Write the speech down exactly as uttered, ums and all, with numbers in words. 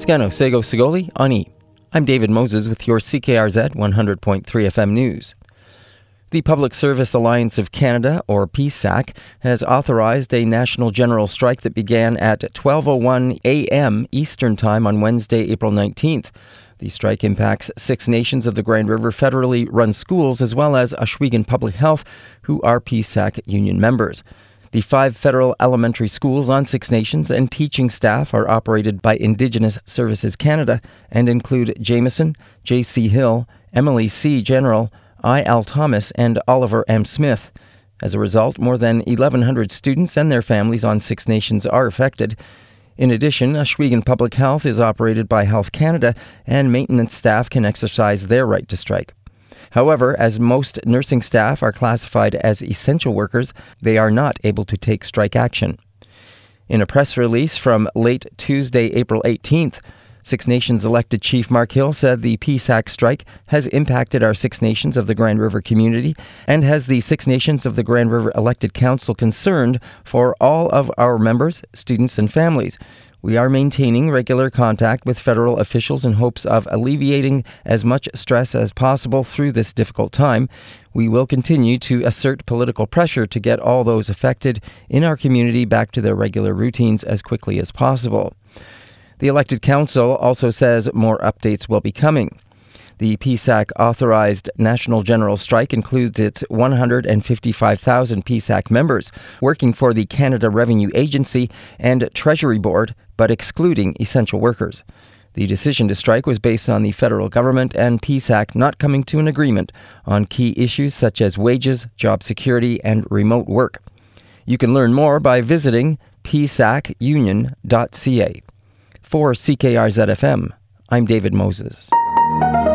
Skano Sego Sigoli Ani. I'm David Moses with your C K R Z one hundred point three F M news. The Public Service Alliance of Canada, or P S A C, has authorized a national general strike that began at twelve oh one a.m. Eastern Time on Wednesday, April nineteenth. The strike impacts Six Nations of the Grand River federally run schools as well as Ohsweken Public Health, who are P S A C union members. The five federal elementary schools on Six Nations and teaching staff are operated by Indigenous Services Canada and include Jameson, J C Hill, Emily C. General, I. L. Thomas, and Oliver M. Smith. As a result, more than eleven hundred students and their families on Six Nations are affected. In addition, Ohsweken Public Health is operated by Health Canada, and maintenance staff can exercise their right to strike. However, as most nursing staff are classified as essential workers, they are not able to take strike action. In a press release from late Tuesday, April eighteenth, Six Nations elected Chief Mark Hill said the P S A C strike has impacted our Six Nations of the Grand River community and has the Six Nations of the Grand River Elected Council concerned for all of our members, students, and families. We are maintaining regular contact with federal officials in hopes of alleviating as much stress as possible through this difficult time. We will continue to assert political pressure to get all those affected in our community back to their regular routines as quickly as possible. The elected council also says more updates will be coming. The P S A C authorized national general strike includes its one hundred fifty-five thousand P S A C members working for the Canada Revenue Agency and Treasury Board, but excluding essential workers. The decision to strike was based on the federal government and P S A C not coming to an agreement on key issues such as wages, job security, and remote work. You can learn more by visiting p s a c union dot c a. For C K R Z F M, I'm David Moses.